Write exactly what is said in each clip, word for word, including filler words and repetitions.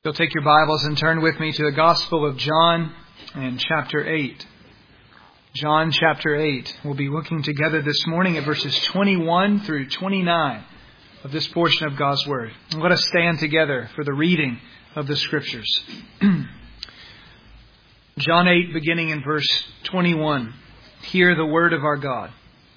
You'll take your Bibles and turn with me to the Gospel of John and chapter eight. John chapter eight. We'll be looking together this morning at verses twenty-one through twenty-nine of this portion of God's Word. And let us stand together for the reading of the Scriptures. John eight, beginning in verse twenty-one. Hear the word of our God.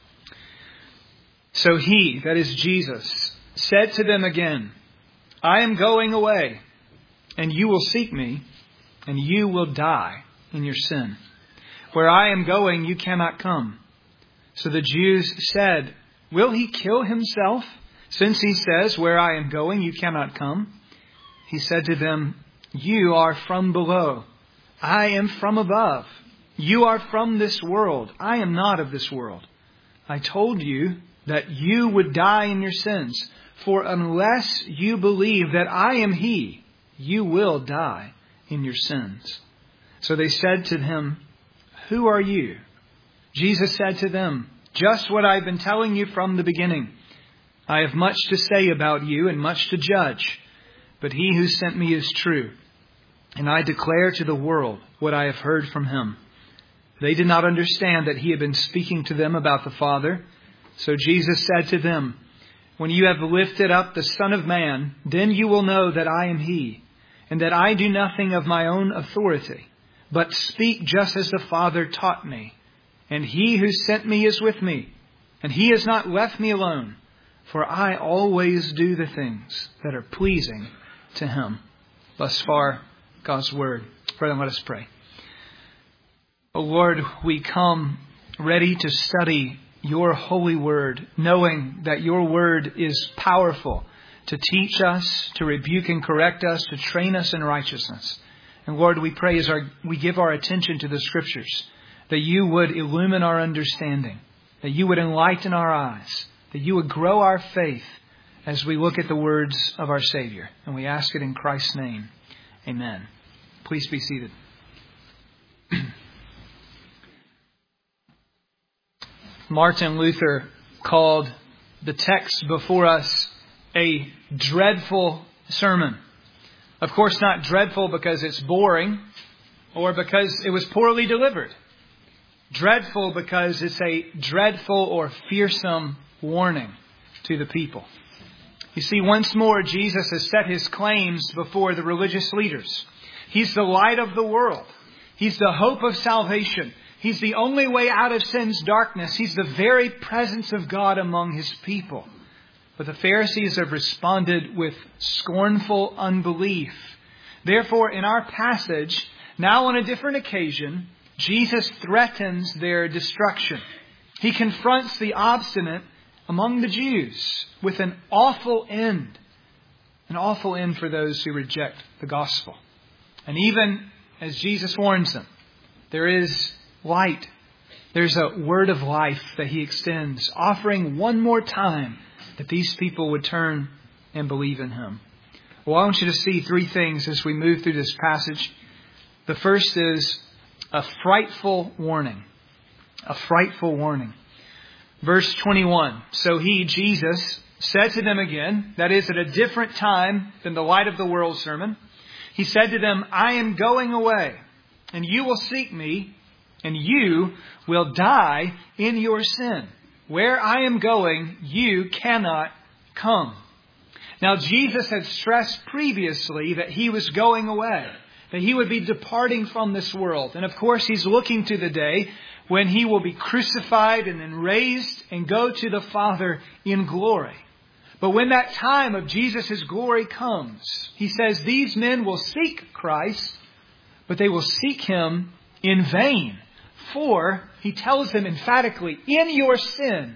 So he, that is Jesus, said to them again, I am going away, and you will seek me, and you will die in your sin. Where I am going, you cannot come. So the Jews said, Will he kill himself, since he says, Where I am going, you cannot come? He said to them, You are from below. I am from above. You are from this world. I am not of this world. I told you that you would die in your sins. For unless you believe that I am He, you will die in your sins. So they said to him, Who are you? Jesus said to them, Just what I've been telling you from the beginning. I have much to say about you and much to judge. But He who sent me is true. And I declare to the world what I have heard from Him. They did not understand that He had been speaking to them about the Father. So Jesus said to them, When you have lifted up the Son of Man, then you will know that I am He, and that I do nothing of my own authority, but speak just as the Father taught me. And He who sent me is with me, and He has not left me alone, for I always do the things that are pleasing to Him. Thus far, God's Word. Brethren, let us pray. O Lord, we come ready to study Your holy Word, knowing that Your Word is powerful to teach us, to rebuke and correct us, to train us in righteousness. And Lord, we pray as our, we give our attention to the Scriptures, that You would illumine our understanding, that You would enlighten our eyes, that You would grow our faith as we look at the words of our Savior. And we ask it in Christ's name. Amen. Please be seated. Martin Luther called the text before us a dreadful sermon. Of course, not dreadful because it's boring or because it was poorly delivered. Dreadful because it's a dreadful or fearsome warning to the people. You see, once more, Jesus has set His claims before the religious leaders. He's the light of the world. He's the hope of salvation. He's the only way out of sin's darkness. He's the very presence of God among His people. But the Pharisees have responded with scornful unbelief. Therefore, in our passage, now on a different occasion, Jesus threatens their destruction. He confronts the obstinate among the Jews with an awful end. An awful end for those who reject the gospel. And even as Jesus warns them, there is light. There's a word of life that He extends, offering one more time that these people would turn and believe in Him. Well, I want you to see three things as we move through this passage. The first is a frightful warning. A frightful warning. Verse twenty-one. So He, Jesus, said to them again, that is at a different time than the light of the world sermon. He said to them, I am going away, and you will seek me, and you will die in your sin. Where I am going, you cannot come. Now, Jesus had stressed previously that He was going away, that He would be departing from this world. And of course, He's looking to the day when He will be crucified and then raised and go to the Father in glory. But when that time of Jesus' glory comes, He says these men will seek Christ, but they will seek Him in vain. For, He tells them emphatically, in your sin,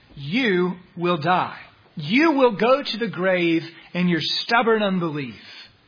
you will die. You will go to the grave in your stubborn unbelief.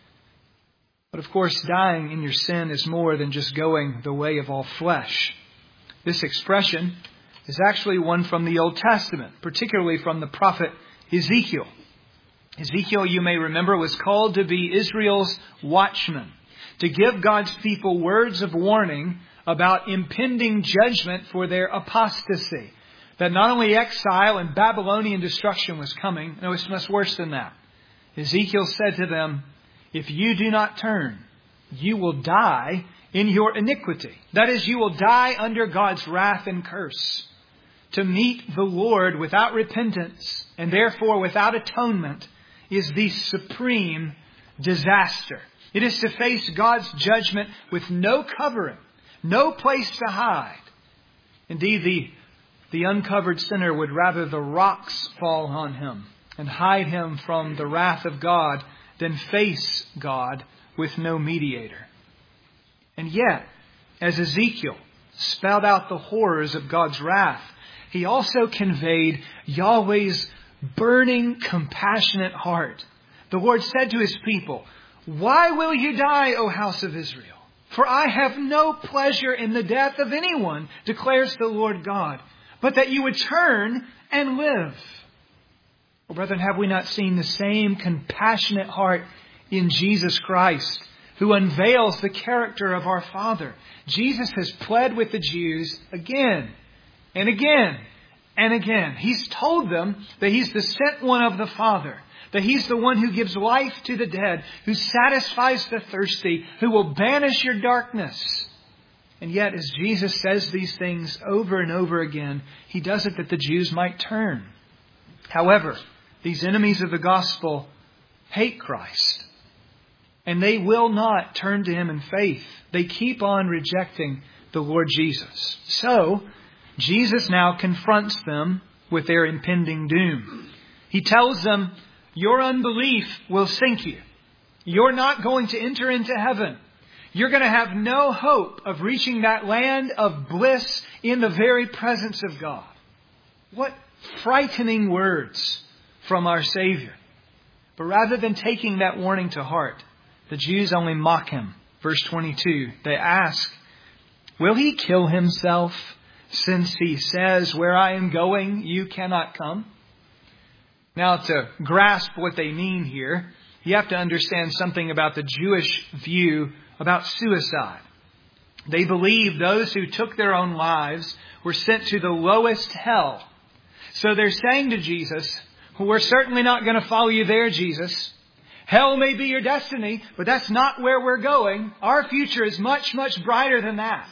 But of course, dying in your sin is more than just going the way of all flesh. This expression is actually one from the Old Testament, particularly from the prophet Ezekiel. Ezekiel, you may remember, was called to be Israel's watchman, to give God's people words of warning about impending judgment for their apostasy. That not only exile and Babylonian destruction was coming, no, it's much worse than that. Ezekiel said to them, if you do not turn, you will die in your iniquity. That is, you will die under God's wrath and curse. To meet the Lord without repentance and therefore without atonement is the supreme disaster. It is to face God's judgment with no covering, no place to hide. Indeed, the, the uncovered sinner would rather the rocks fall on him and hide him from the wrath of God than face God with no mediator. And yet, as Ezekiel spelled out the horrors of God's wrath, he also conveyed Yahweh's burning, compassionate heart. The Lord said to His people, "Why will you die, O house of Israel? For I have no pleasure in the death of anyone, declares the Lord God, but that you would turn and live." Well, brethren, have we not seen the same compassionate heart in Jesus Christ, who unveils the character of our Father? Jesus has pled with the Jews again and again and again. He's told them that He's the sent one of the Father, that He's the one who gives life to the dead, who satisfies the thirsty, who will banish your darkness. And yet, as Jesus says these things over and over again, He does it that the Jews might turn. However, these enemies of the gospel hate Christ, and they will not turn to Him in faith. They keep on rejecting the Lord Jesus. So, Jesus now confronts them with their impending doom. He tells them, your unbelief will sink you. You're not going to enter into heaven. You're going to have no hope of reaching that land of bliss in the very presence of God. What frightening words from our Savior. But rather than taking that warning to heart, the Jews only mock Him. Verse twenty-two, they ask, will He kill Himself, since He says, where I am going, you cannot come? Now, to grasp what they mean here, you have to understand something about the Jewish view about suicide. They believe those who took their own lives were sent to the lowest hell. So they're saying to Jesus, well, we're certainly not going to follow you there, Jesus. Hell may be your destiny, but that's not where we're going. Our future is much, much brighter than that.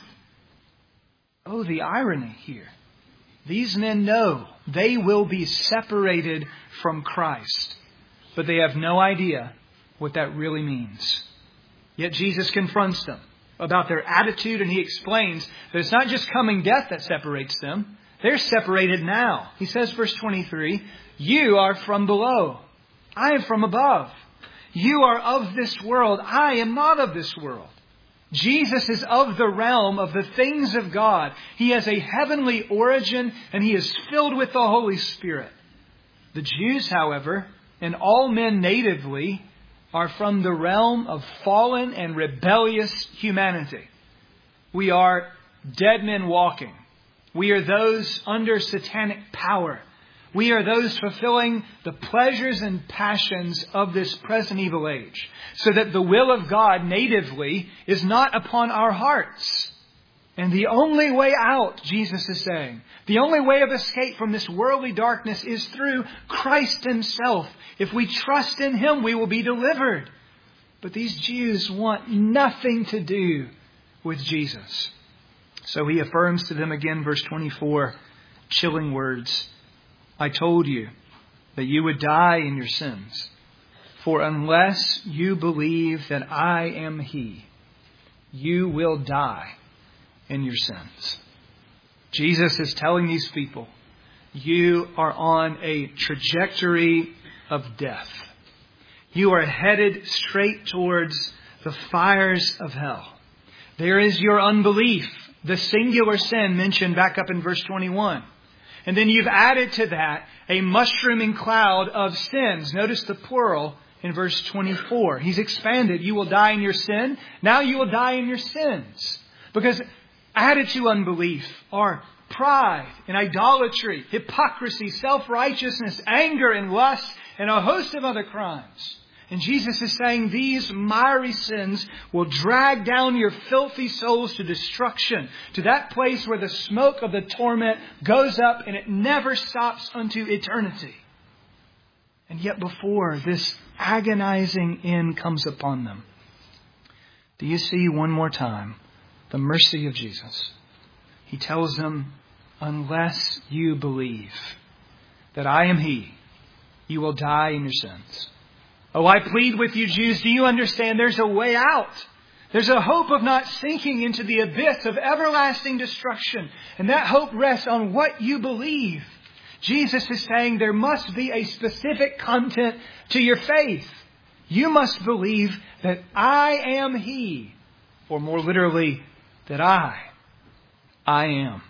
Oh, the irony here. These men know they will be separated from Christ, but they have no idea what that really means. Yet Jesus confronts them about their attitude, and He explains that it's not just coming death that separates them. They're separated now. He says, verse twenty-three, you are from below. I am from above. You are of this world. I am not of this world. Jesus is of the realm of the things of God. He has a heavenly origin, and He is filled with the Holy Spirit. The Jews, however, and all men natively, are from the realm of fallen and rebellious humanity. We are dead men walking. We are those under satanic power. We are those fulfilling the pleasures and passions of this present evil age, so that the will of God natively is not upon our hearts. And the only way out, Jesus is saying, the only way of escape from this worldly darkness is through Christ Himself. If we trust in Him, we will be delivered. But these Jews want nothing to do with Jesus. So He affirms to them again, verse twenty-four, chilling words. I told you that you would die in your sins. For unless you believe that I am He, you will die in your sins. Jesus is telling these people, you are on a trajectory of death. You are headed straight towards the fires of hell. There is your unbelief, the singular sin mentioned back up in verse twenty-one. And then you've added to that a mushrooming cloud of sins. Notice the plural in verse twenty-four. He's expanded. You will die in your sin. Now you will die in your sins. Because added to unbelief are pride and idolatry, hypocrisy, self-righteousness, anger and lust, and a host of other crimes. And Jesus is saying these miry sins will drag down your filthy souls to destruction, to that place where the smoke of the torment goes up and it never stops unto eternity. And yet before this agonizing end comes upon them, do you see one more time the mercy of Jesus? He tells them, unless you believe that I am He, you will die in your sins. Oh, I plead with you, Jews, do you understand there's a way out? There's a hope of not sinking into the abyss of everlasting destruction. And that hope rests on what you believe. Jesus is saying there must be a specific content to your faith. You must believe that I am He. Or more literally, that I, I am.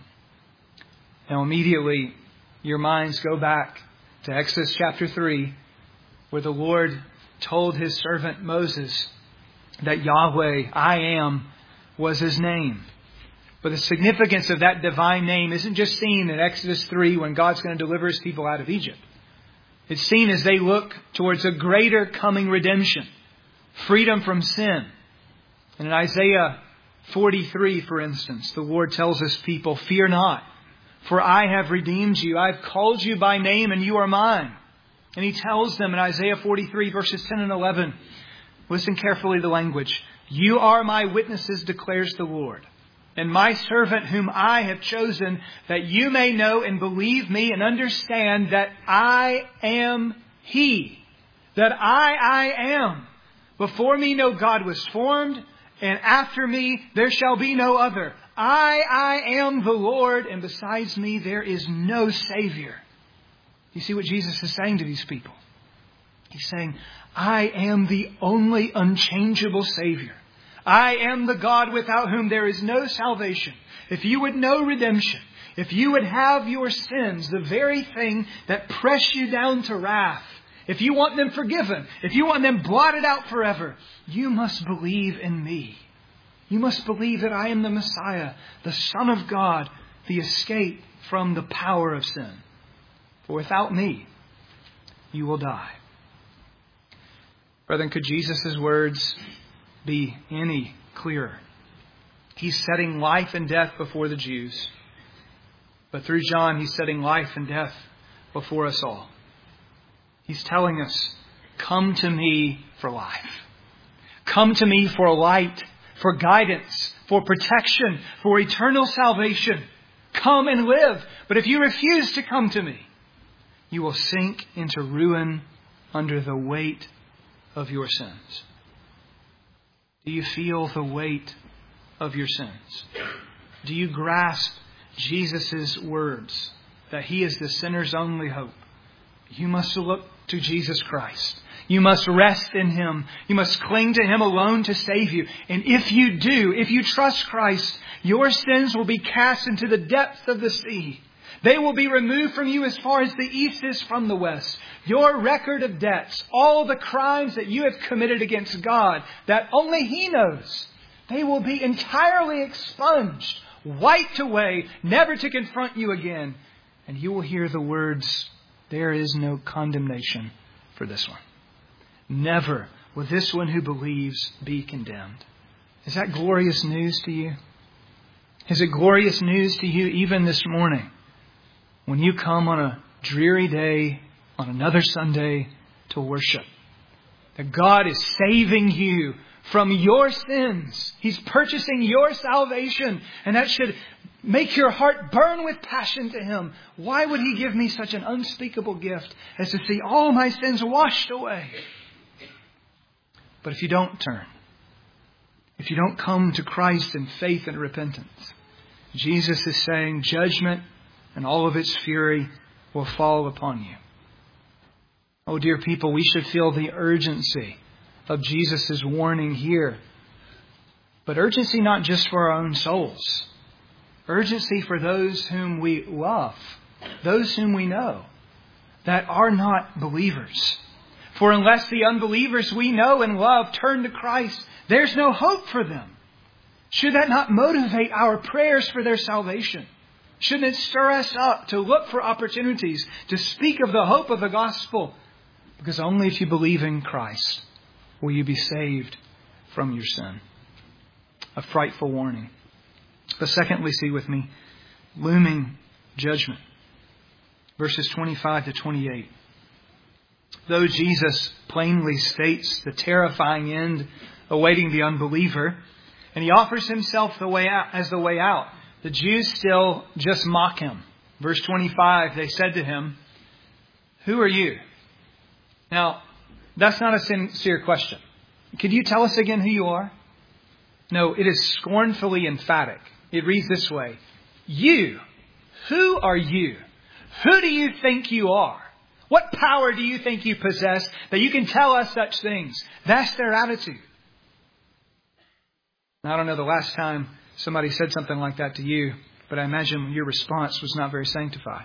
Now immediately, your minds go back to Exodus chapter three, where the Lord told His servant Moses that Yahweh, I am, was His name. But the significance of that divine name isn't just seen in Exodus three when God's going to deliver His people out of Egypt. It's seen as they look towards a greater coming redemption, freedom from sin. And in Isaiah forty-three, for instance, the Lord tells His people, fear not, for I have redeemed you. I've called you by name and you are mine. And He tells them in Isaiah forty-three, verses ten and eleven, listen carefully to the language. You are my witnesses, declares the Lord, and my servant whom I have chosen, that you may know and believe me and understand that I am He, that I, I am. Before me no God was formed, and after me there shall be no other. I, I am the Lord, and besides me there is no Savior. You see what Jesus is saying to these people? He's saying, I am the only unchangeable Savior. I am the God without whom there is no salvation. If you would know redemption, if you would have your sins, the very thing that press you down to wrath, if you want them forgiven, if you want them blotted out forever, you must believe in me. You must believe that I am the Messiah, the Son of God, the escape from the power of sin. For without me, you will die. Brethren, could Jesus' words be any clearer? He's setting life and death before the Jews. But through John, He's setting life and death before us all. He's telling us, come to me for life. Come to me for light, for guidance, for protection, for eternal salvation. Come and live. But if you refuse to come to me, you will sink into ruin under the weight of your sins. Do you feel the weight of your sins? Do you grasp Jesus' words that He is the sinner's only hope? You must look to Jesus Christ. You must rest in Him. You must cling to Him alone to save you. And if you do, if you trust Christ, your sins will be cast into the depths of the sea. They will be removed from you as far as the east is from the west. Your record of debts, all the crimes that you have committed against God, that only He knows, they will be entirely expunged, wiped away, never to confront you again. And you will hear the words, there is no condemnation for this one. Never will this one who believes be condemned. Is that glorious news to you? Is it glorious news to you even this morning? When you come on a dreary day, on another Sunday, to worship, that God is saving you from your sins. He's purchasing your salvation. And that should make your heart burn with passion to Him. Why would He give me such an unspeakable gift as to see all my sins washed away? But if you don't turn, if you don't come to Christ in faith and repentance, Jesus is saying judgment and all of its fury will fall upon you. Oh, dear people, we should feel the urgency of Jesus' warning here. But urgency not just for our own souls. Urgency for those whom we love, those whom we know, that are not believers. For unless the unbelievers we know and love turn to Christ, there's no hope for them. Should that not motivate our prayers for their salvation? Shouldn't it stir us up to look for opportunities to speak of the hope of the gospel? Because only if you believe in Christ will you be saved from your sin. A frightful warning. But secondly, see with me, looming judgment. Verses twenty-five to twenty-eight. Though Jesus plainly states the terrifying end awaiting the unbeliever, and He offers Himself the way out, as the way out, the Jews still just mock Him. Verse twenty-five, they said to Him, "Who are you?" Now, that's not a sincere question. Could you tell us again who you are? No, it is scornfully emphatic. It reads this way: "You, who are you? Who do you think you are? What power do you think you possess that you can tell us such things?" That's their attitude. Now, I don't know the last time somebody said something like that to you, but I imagine your response was not very sanctified.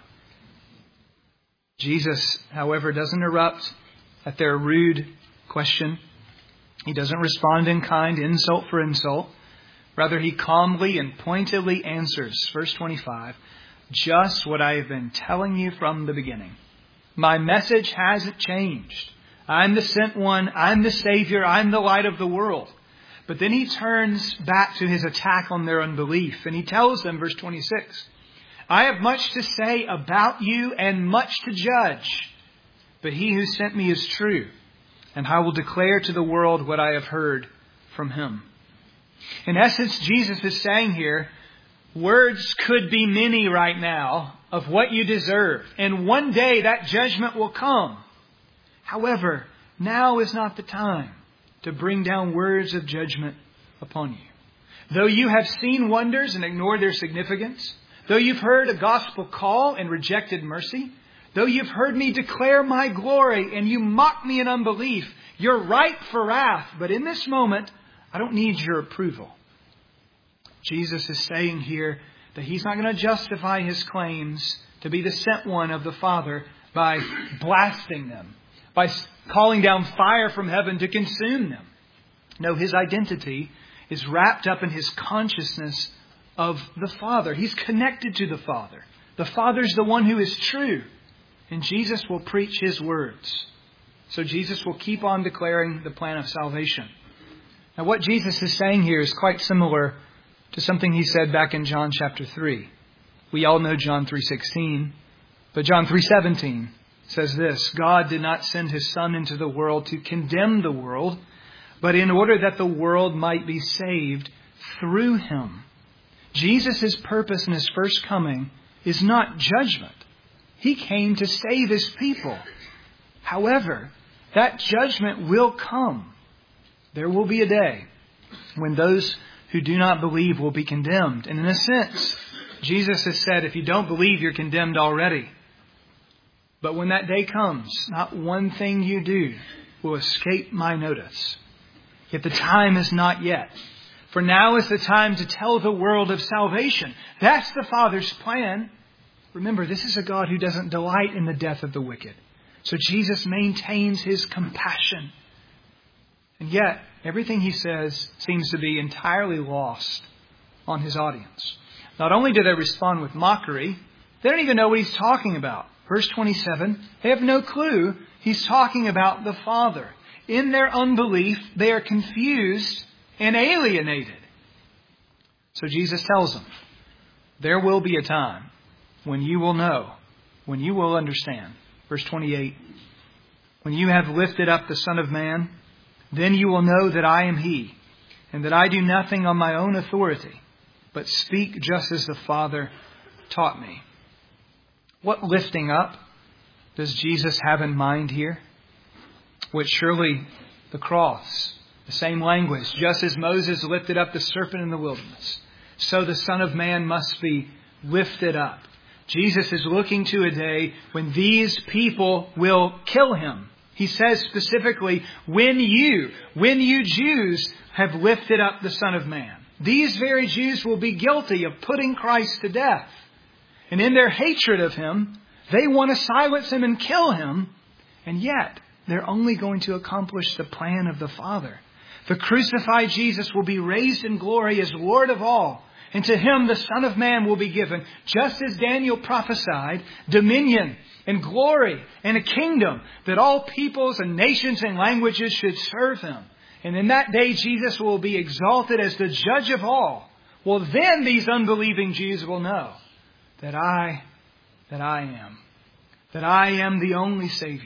Jesus, however, doesn't erupt at their rude question. He doesn't respond in kind, insult for insult. Rather, He calmly and pointedly answers, verse twenty-five, just what I have been telling you from the beginning. My message hasn't changed. I'm the sent one. I'm the Savior. I'm the light of the world. But then He turns back to His attack on their unbelief. And He tells them, verse twenty-six, I have much to say about you and much to judge. But He who sent me is true. And I will declare to the world what I have heard from Him. In essence, Jesus is saying here, words could be many right now of what you deserve. And one day that judgment will come. However, now is not the time to bring down words of judgment upon you. Though you have seen wonders and ignored their significance, though you've heard a gospel call and rejected mercy, though you've heard me declare my glory and you mock me in unbelief, you're ripe for wrath. But in this moment, I don't need your approval. Jesus is saying here that He's not going to justify His claims to be the sent one of the Father by blasting them, by calling down fire from heaven to consume them. No, His identity is wrapped up in His consciousness of the Father. He's connected to the Father. The Father's the one who is true. And Jesus will preach His words. So Jesus will keep on declaring the plan of salvation. Now, what Jesus is saying here is quite similar to something He said back in John chapter three. We all know John three sixteen. But John three seventeen says this: God did not send His Son into the world to condemn the world, but in order that the world might be saved through Him. Jesus' purpose in His first coming is not judgment. He came to save His people. However, that judgment will come. There will be a day when those who do not believe will be condemned. And in a sense, Jesus has said, if you don't believe, you're condemned already. But when that day comes, not one thing you do will escape my notice. Yet the time is not yet. For now is the time to tell the world of salvation. That's the Father's plan. Remember, this is a God who doesn't delight in the death of the wicked. So Jesus maintains His compassion. And yet, everything He says seems to be entirely lost on His audience. Not only do they respond with mockery, they don't even know what He's talking about. Verse twenty-seven, they have no clue He's talking about the Father. In their unbelief, they are confused and alienated. So Jesus tells them, there will be a time when you will know, when you will understand. Verse twenty-eight, when you have lifted up the Son of Man, then you will know that I am He, and that I do nothing on my own authority, but speak just as the Father taught me. What lifting up does Jesus have in mind here? Which surely the cross, the same language, just as Moses lifted up the serpent in the wilderness, so the Son of Man must be lifted up. Jesus is looking to a day when these people will kill Him. He says specifically, when you, when you Jews have lifted up the Son of Man. These very Jews will be guilty of putting Christ to death. And in their hatred of Him, they want to silence Him and kill Him. And yet, they're only going to accomplish the plan of the Father. The crucified Jesus will be raised in glory as Lord of all. And to Him the Son of Man will be given, just as Daniel prophesied, dominion and glory and a kingdom that all peoples and nations and languages should serve Him. And in that day Jesus will be exalted as the judge of all. Well, then these unbelieving Jews will know that I, that I am, that I am the only Savior,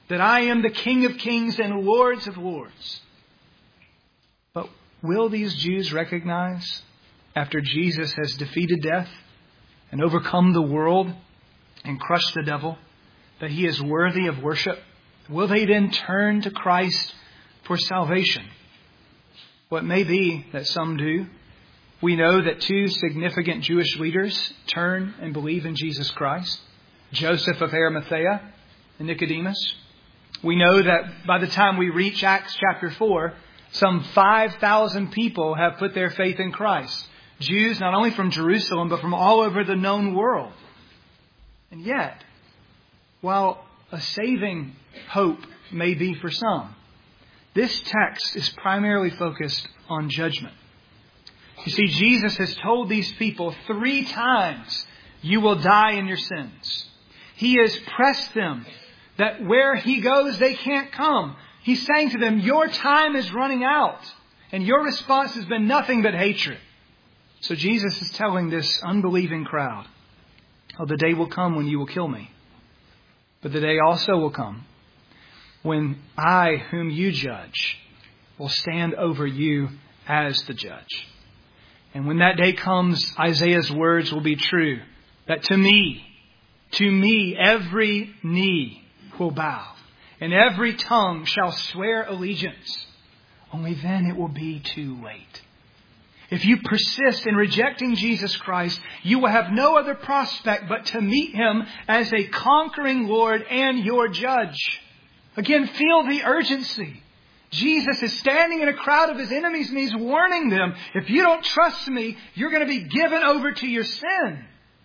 that I am the King of kings and Lords of lords. But will these Jews recognize, after Jesus has defeated death and overcome the world and crushed the devil, that He is worthy of worship? Will they then turn to Christ for salvation? Well, it may be that some do. We know that two significant Jewish leaders turn and believe in Jesus Christ, Joseph of Arimathea and Nicodemus. We know that by the time we reach Acts chapter four, some five thousand people have put their faith in Christ. Jews not only from Jerusalem, but from all over the known world. And yet, while a saving hope may be for some, this text is primarily focused on judgment. You see, Jesus has told these people three times, you will die in your sins. He has pressed them that where He goes, they can't come. He's saying to them, your time is running out. And your response has been nothing but hatred. So Jesus is telling this unbelieving crowd, oh, the day will come when you will kill me. But the day also will come when I, whom you judge, will stand over you as the judge. And when that day comes, Isaiah's words will be true, that to me, to me, every knee will bow and every tongue shall swear allegiance. Only then it will be too late. If you persist in rejecting Jesus Christ, you will have no other prospect but to meet Him as a conquering Lord and your judge. Again, feel the urgency. Jesus is standing in a crowd of His enemies and He's warning them, if you don't trust me, you're going to be given over to your sin.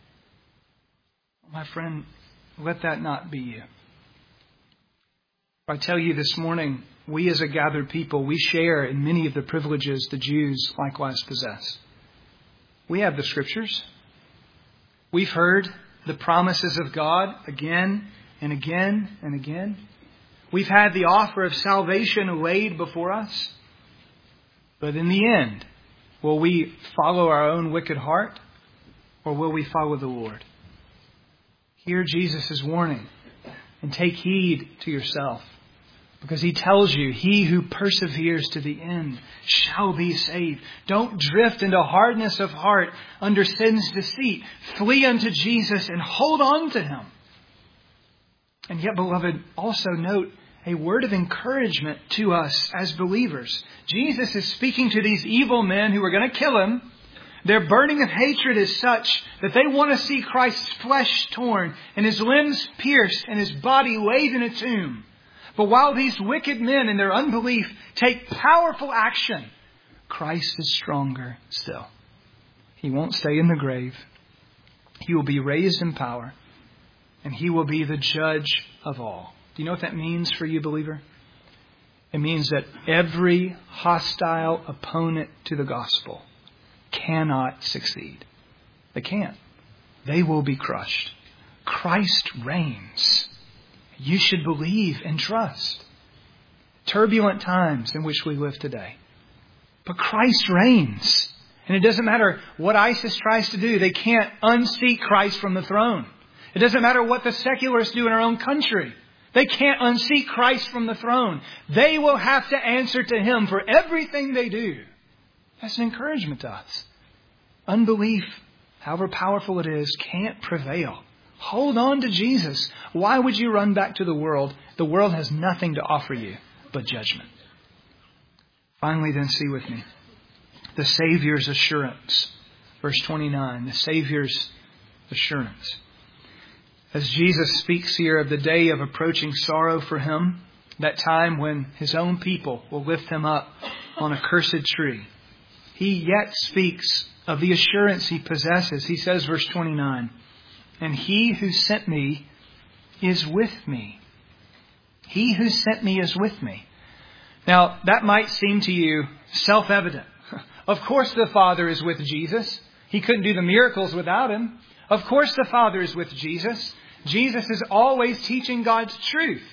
My friend, let that not be you. I tell you this morning, we as a gathered people, we share in many of the privileges the Jews likewise possess. We have the Scriptures. We've heard the promises of God again and again and again. We've had the offer of salvation laid before us. But in the end, will we follow our own wicked heart, or will we follow the Lord? Hear Jesus' warning and take heed to yourself. Because He tells you, he who perseveres to the end shall be saved. Don't drift into hardness of heart under sin's deceit. Flee unto Jesus and hold on to Him. And yet, beloved, also note a word of encouragement to us as believers. Jesus is speaking to these evil men who are going to kill Him. Their burning of hatred is such that they want to see Christ's flesh torn and His limbs pierced and His body laid in a tomb. But while these wicked men in their unbelief take powerful action, Christ is stronger still. He won't stay in the grave. He will be raised in power, and He will be the judge of all. Do you know what that means for you, believer? It means that every hostile opponent to the gospel cannot succeed. They can't. They will be crushed. Christ reigns. You should believe and trust. Turbulent times in which we live today. But Christ reigns. And it doesn't matter what ISIS tries to do. They can't unseat Christ from the throne. It doesn't matter what the secularists do in our own country. They can't unseat Christ from the throne. They will have to answer to Him for everything they do. That's an encouragement to us. Unbelief, however powerful it is, can't prevail. Hold on to Jesus. Why would you run back to the world? The world has nothing to offer you but judgment. Finally, then, see with me the Savior's assurance. Verse twenty-nine, the Savior's assurance. As Jesus speaks here of the day of approaching sorrow for Him, that time when His own people will lift Him up on a cursed tree, He yet speaks of the assurance He possesses. He says, verse twenty-nine, and He who sent me is with me. He who sent me is with me. Now, that might seem to you self-evident. Of course the Father is with Jesus. He couldn't do the miracles without Him. Of course the Father is with Jesus. Jesus is always teaching God's truth.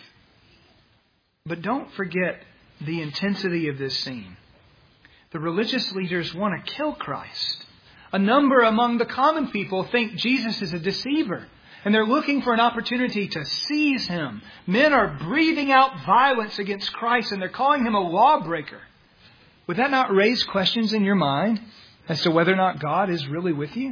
But don't forget the intensity of this scene. The religious leaders want to kill Christ. A number among the common people think Jesus is a deceiver. And they're looking for an opportunity to seize Him. Men are breathing out violence against Christ and they're calling Him a lawbreaker. Would that not raise questions in your mind as to whether or not God is really with you?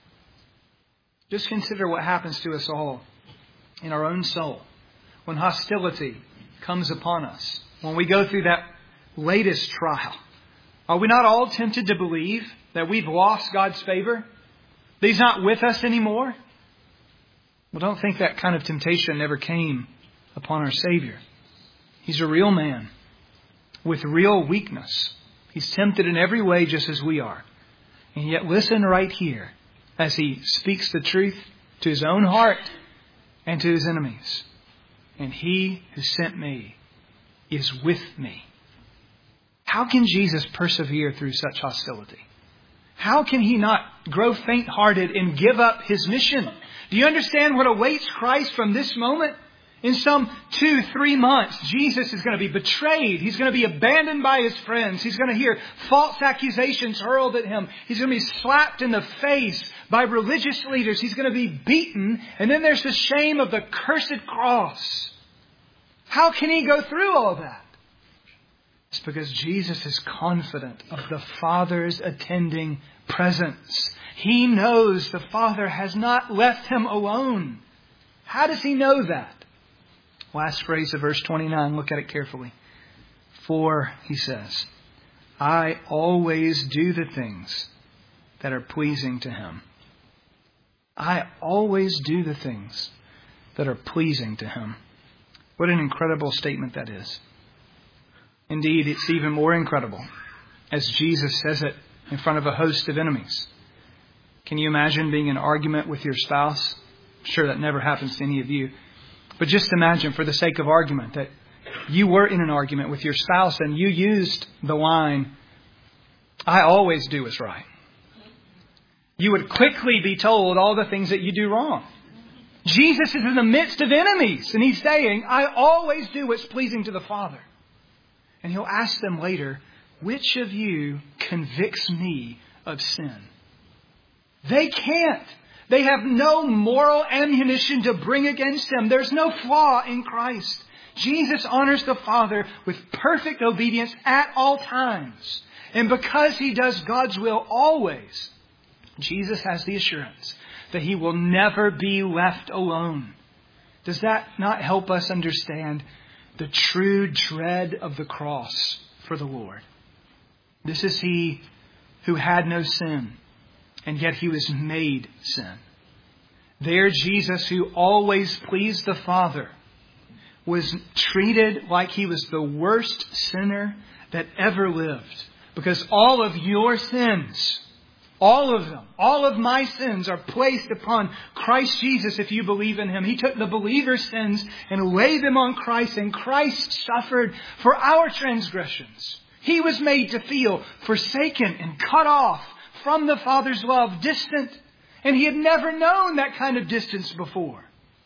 Just consider what happens to us all in our own soul when hostility comes upon us. When we go through that latest trial, are we not all tempted to believe that we've lost God's favor? That He's not with us anymore? Well, don't think that kind of temptation never came upon our Savior. He's a real man with real weakness. He's tempted in every way just as we are. And yet listen right here as He speaks the truth to His own heart and to His enemies. And He who sent me is with me. How can Jesus persevere through such hostility? How can He not grow faint-hearted and give up His mission? Do you understand what awaits Christ from this moment? In some two, three months, Jesus is going to be betrayed. He's going to be abandoned by His friends. He's going to hear false accusations hurled at Him. He's going to be slapped in the face by religious leaders. He's going to be beaten. And then there's the shame of the cursed cross. How can He go through all that? It's because Jesus is confident of the Father's attending presence. He knows the Father has not left Him alone. How does He know that? Last phrase of verse twenty-nine, look at it carefully. For, He says, I always do the things that are pleasing to Him. I always do the things that are pleasing to Him. What an incredible statement that is. Indeed, it's even more incredible as Jesus says it in front of a host of enemies. Can you imagine being in an argument with your spouse? I'm sure that never happens to any of you. But just imagine, for the sake of argument, that you were in an argument with your spouse and you used the line, I always do what's right. You would quickly be told all the things that you do wrong. Jesus is in the midst of enemies and He's saying, I always do what's pleasing to the Father. And He'll ask them later, which of you convicts me of sin? They can't. They have no moral ammunition to bring against Him. There's no flaw in Christ. Jesus honors the Father with perfect obedience at all times. And because He does God's will always, Jesus has the assurance that He will never be left alone. Does that not help us understand the true dread of the cross for the Lord? This is He who had no sin, and yet He was made sin. There, Jesus, who always pleased the Father, was treated like He was the worst sinner that ever lived. Because all of your sins, all of them, all of my sins are placed upon Christ Jesus if you believe in Him. He took the believer's sins and laid them on Christ, and Christ suffered for our transgressions. He was made to feel forsaken and cut off from the Father's love, distant. And He had never known that kind of distance before.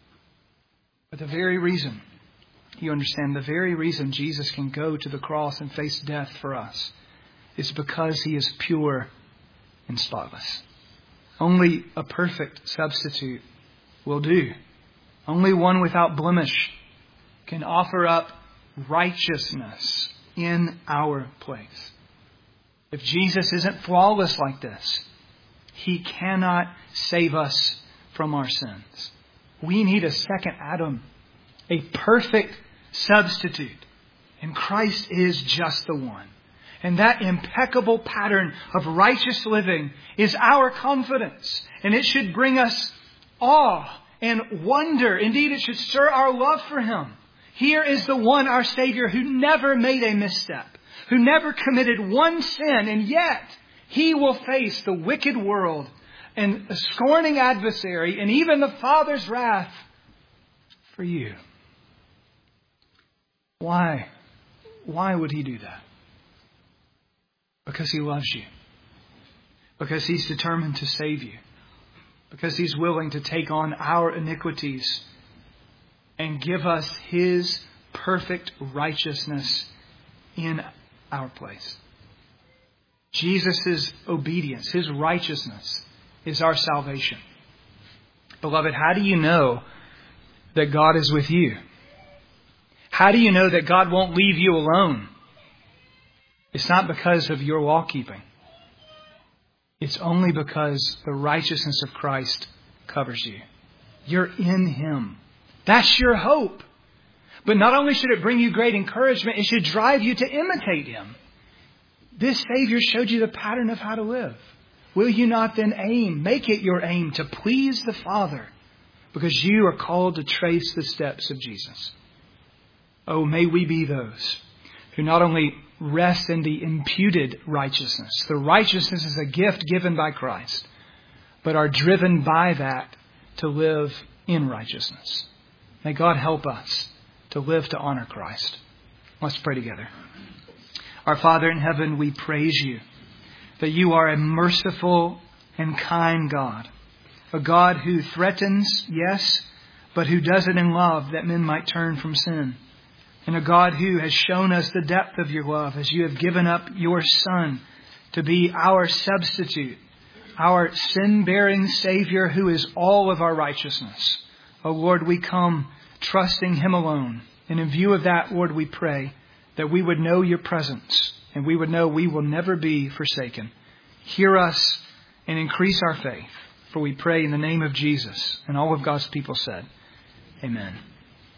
But the very reason, you understand, the very reason Jesus can go to the cross and face death for us is because He is pure and spotless. Only a perfect substitute will do. Only one without blemish can offer up righteousness in our place. If Jesus isn't flawless like this, He cannot save us from our sins. We need a second Adam, a perfect substitute. And Christ is just the one. And that impeccable pattern of righteous living is our confidence. And it should bring us awe and wonder. Indeed, it should stir our love for Him. Here is the one, our Savior, who never made a misstep, who never committed one sin, and yet He will face the wicked world and a scorning adversary and even the Father's wrath for you. Why? Why would He do that? Because He loves you. Because He's determined to save you. Because He's willing to take on our iniquities and give us His perfect righteousness in our place. Jesus' obedience, His righteousness, is our salvation. Beloved, how do you know that God is with you? How do you know that God won't leave you alone? It's not because of your law keeping. It's only because the righteousness of Christ covers you. You're in Him. That's your hope. But not only should it bring you great encouragement, it should drive you to imitate Him. This Savior showed you the pattern of how to live. Will you not then aim, make it your aim to please the Father, because you are called to trace the steps of Jesus. Oh, may we be those who not only rest in the imputed righteousness. The righteousness is a gift given by Christ, but are driven by that to live in righteousness. May God help us to live to honor Christ. Let's pray together. Our Father in heaven, we praise you that you are a merciful and kind God. A God who threatens, yes, but who does it in love that men might turn from sin. And a God who has shown us the depth of your love as you have given up your Son to be our substitute, our sin-bearing Savior who is all of our righteousness. Oh Lord, we come trusting Him alone. And in view of that, Lord, we pray that we would know your presence and we would know we will never be forsaken. Hear us and increase our faith. For we pray in the name of Jesus. And all of God's people said, Amen.